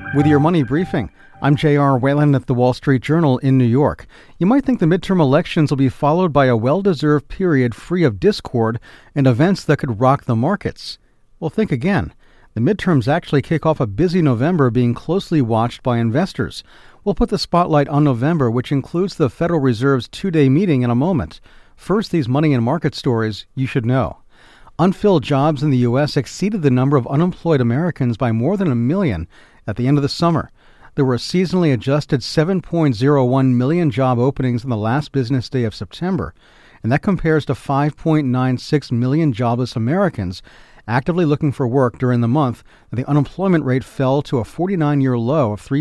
With your Money Briefing, I'm J.R. Whalen at the Wall Street Journal in New York. You might think the midterm elections will be followed by a well-deserved period free of discord and events that could rock the markets. Well, think again. The midterms actually kick off a busy November being closely watched by investors. We'll put the spotlight on November, which includes the Federal Reserve's two-day meeting in a moment. First, these money and market stories you should know. Unfilled jobs in the U.S. exceeded the number of unemployed Americans by more than 1 million at the end of the summer. There were a seasonally adjusted 7.01 million job openings on the last business day of September, and that compares to 5.96 million jobless Americans actively looking for work during the month. The unemployment rate fell to a 49-year low of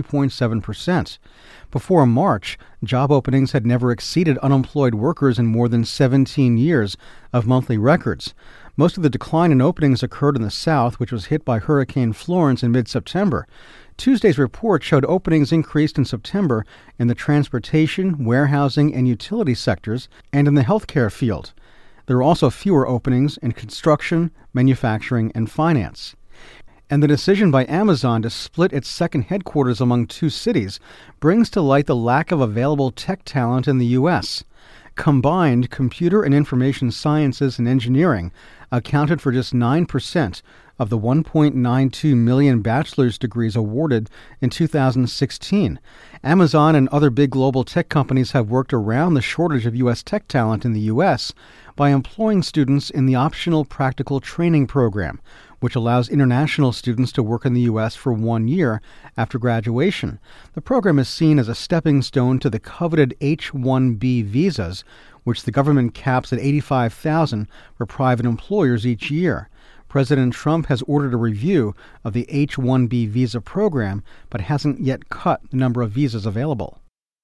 3.7%. Before March, job openings had never exceeded unemployed workers in more than 17 years of monthly records. Most of the decline in openings occurred in the South, which was hit by Hurricane Florence in mid-September. Tuesday's report showed openings increased in September in the transportation, warehousing, and utility sectors, and in the healthcare field. There are also fewer openings in construction, manufacturing, and finance. And the decision by Amazon to split its second headquarters among two cities brings to light the lack of available tech talent in the U.S. Combined, computer and information sciences and engineering accounted for just 9% of the 1.92 million bachelor's degrees awarded in 2016. Amazon and other big global tech companies have worked around the shortage of U.S. tech talent in the U.S. by employing students in the optional practical training program, which allows international students to work in the U.S. for 1 year after graduation. The program is seen as a stepping stone to the coveted H-1B visas, which the government caps at 85,000 for private employers each year. President Trump has ordered a review of the H-1B visa program, but hasn't yet cut the number of visas available.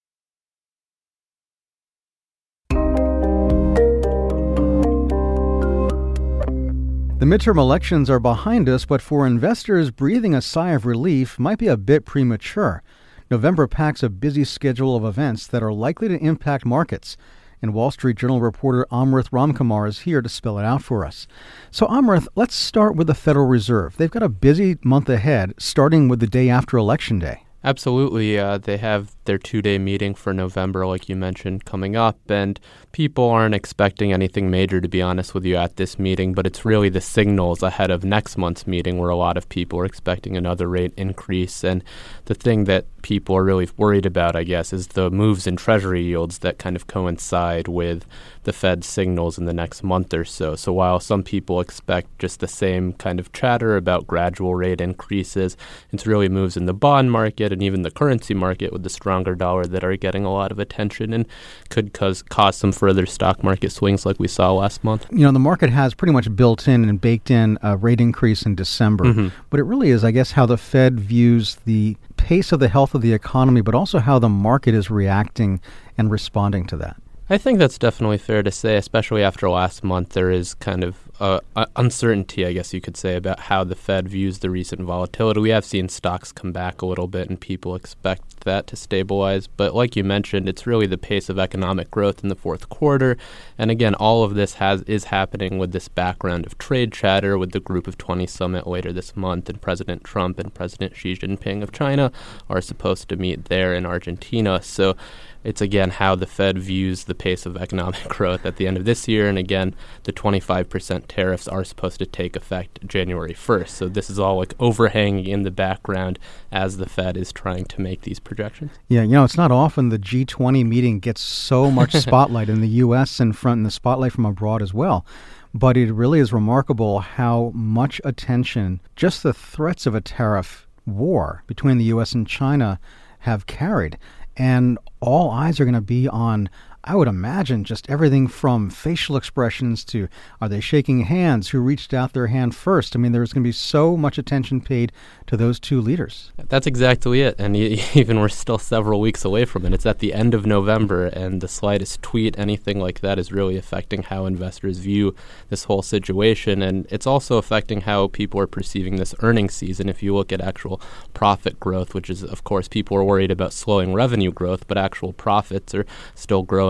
The midterm elections are behind us, but for investors, breathing a sigh of relief might be a bit premature. November packs a busy schedule of events that are likely to impact markets. And Wall Street Journal reporter Amrith Ramkumar is here to spell it out for us. So Amrith, let's start with the Federal Reserve. They've got a busy month ahead, starting with the day after Election Day. Absolutely. They have their two-day meeting for November, like you mentioned, coming up, and people aren't expecting anything major, to be honest with you, at this meeting, but it's really the signals ahead of next month's meeting where a lot of people are expecting another rate increase. And the thing that people are really worried about, I guess, is the moves in Treasury yields that kind of coincide with the Fed's signals in the next month or so. So while some people expect just the same kind of chatter about gradual rate increases, it's really moves in the bond market and even the currency market with the stronger dollar that are getting a lot of attention and could cause some further stock market swings like we saw last month. You know, the market has pretty much built in and baked in a rate increase in December. But it really is, I guess, how the Fed views the pace of the health of the economy, but also how the market is reacting and responding to that. I think that's definitely fair to say, especially after last month. There is kind of uncertainty, I guess you could say, about how the Fed views the recent volatility. We have seen stocks come back a little bit, and people expect that to stabilize. But like you mentioned, it's really the pace of economic growth in the fourth quarter. And again, all of this is happening with this background of trade chatter with the Group of 20 summit later this month, and President Trump and President Xi Jinping of China are supposed to meet there in Argentina. So it's, again, how the Fed views the pace of economic growth at the end of this year. And again, the 25% tariffs are supposed to take effect January 1st. So this is all like overhanging in the background as the Fed is trying to make these projections. Yeah, you know, it's not often the G20 meeting gets so much spotlight in the U.S. and the spotlight from abroad as well. But it really is remarkable how much attention just the threats of a tariff war between the U.S. and China have carried. And all eyes are going to be on, I would imagine, just everything from facial expressions to are they shaking hands, who reached out their hand first. I mean, there's going to be so much attention paid to those two leaders. That's exactly it. And even we're still several weeks away from it. It's at the end of November, and the slightest tweet, anything like that, is really affecting how investors view this whole situation. And it's also affecting how people are perceiving this earnings season. If you look at actual profit growth, which is, of course, people are worried about slowing revenue growth, but actual profits are still growing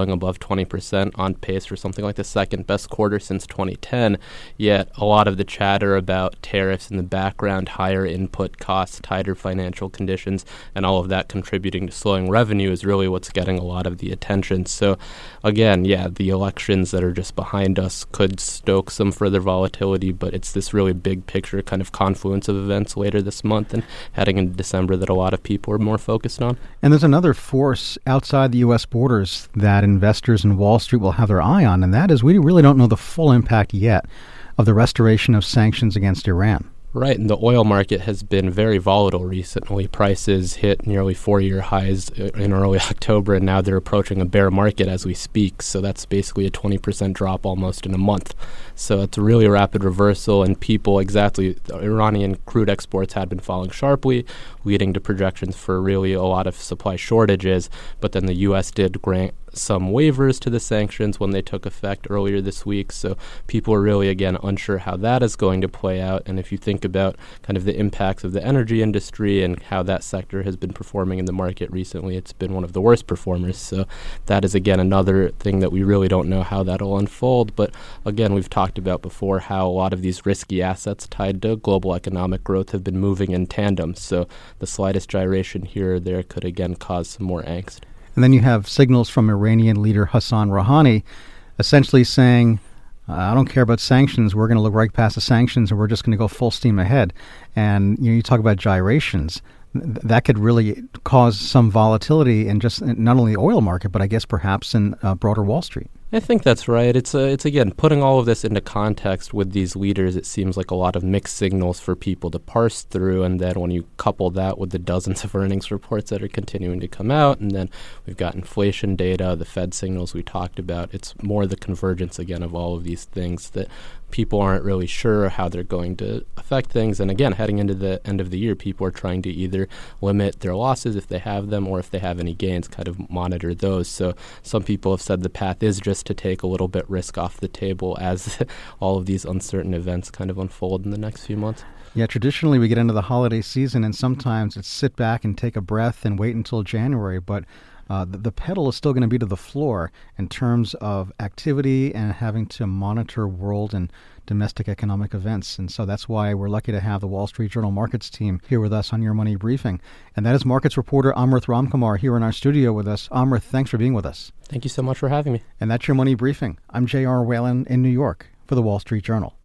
falling above 20%, on pace for something like the second best quarter since 2010. Yet a lot of the chatter about tariffs in the background, higher input costs, tighter financial conditions, and all of that contributing to slowing revenue is really what's getting a lot of the attention. So again, the elections that are just behind us could stoke some further volatility, but it's this really big picture kind of confluence of events later this month and heading into December that a lot of people are more focused on. And there's another force outside the U.S. borders that investors in Wall Street will have their eye on, and that is we really don't know the full impact yet of the restoration of sanctions against Iran. Right, and the oil market has been very volatile recently. Prices hit nearly 4-year highs in early October, and now they're approaching a bear market as we speak. So that's basically a 20% drop almost in a month. So it's really a rapid reversal, and the Iranian crude exports had been falling sharply, leading to projections for really a lot of supply shortages. But then the U.S. did grant some waivers to the sanctions when they took effect earlier this week. So people are really, again, unsure how that is going to play out. And if you think about kind of the impacts of the energy industry and how that sector has been performing in the market recently, it's been one of the worst performers. So that is, again, another thing that we really don't know how that'll unfold. But again, we've talked about before how a lot of these risky assets tied to global economic growth have been moving in tandem. So the slightest gyration here or there could, again, cause some more angst. And then you have signals from Iranian leader Hassan Rouhani essentially saying, I don't care about sanctions. We're going to look right past the sanctions and we're just going to go full steam ahead. And you talk about gyrations. That could really cause some volatility in just not only the oil market, but I guess perhaps in broader Wall Street. I think that's right. It's again, putting all of this into context with these leaders, it seems like a lot of mixed signals for people to parse through. And then when you couple that with the dozens of earnings reports that are continuing to come out, and then we've got inflation data, the Fed signals we talked about, it's more the convergence, again, of all of these things that people aren't really sure how they're going to affect things. And again, heading into the end of the year, people are trying to either limit their losses if they have them, or if they have any gains, kind of monitor those. So some people have said the path is just to take a little bit risk off the table as all of these uncertain events kind of unfold in the next few months. Yeah, traditionally we get into the holiday season and sometimes it's sit back and take a breath and wait until January, but the pedal is still going to be to the floor in terms of activity and having to monitor world and domestic economic events. And so that's why we're lucky to have the Wall Street Journal Markets team here with us on Your Money Briefing. And that is markets reporter Amrith Ramkumar here in our studio with us. Amrith, thanks for being with us. Thank you so much for having me. And that's Your Money Briefing. I'm J.R. Whalen in New York for the Wall Street Journal.